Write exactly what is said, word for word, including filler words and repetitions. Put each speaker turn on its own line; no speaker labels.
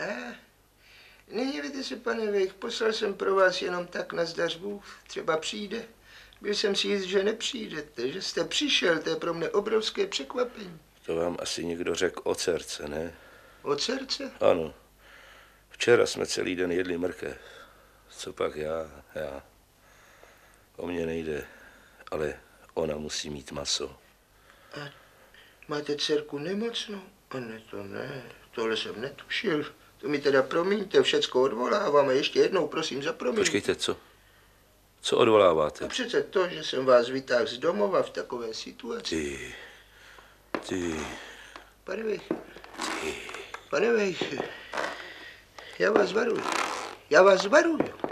A, nedívejte se, pane Vejch, poslal jsem pro vás jenom tak na zdař Bůh. Třeba přijde. Byl jsem si jist, že nepřijdete, že jste přišel, to je pro mě obrovské překvapení.
To vám asi někdo řekl od srdce, ne?
Od srdce?
Ano. Včera jsme celý den jedli mrkev. Co pak já, já. O mě nejde, ale ona musí mít maso.
A máte dcerku nemocnou? A ne, to ne, tohle jsem netušil. To mi teda promiňte, všecko odvolávám a ještě jednou prosím za promiň.
Počkejte, co? Co odvoláváte?
A přece to, že jsem vás vytáhl z domova v takové situaci.
Ty, ty.
Pane Vejch, pane Vejch, já vás varuju, já vás varuju.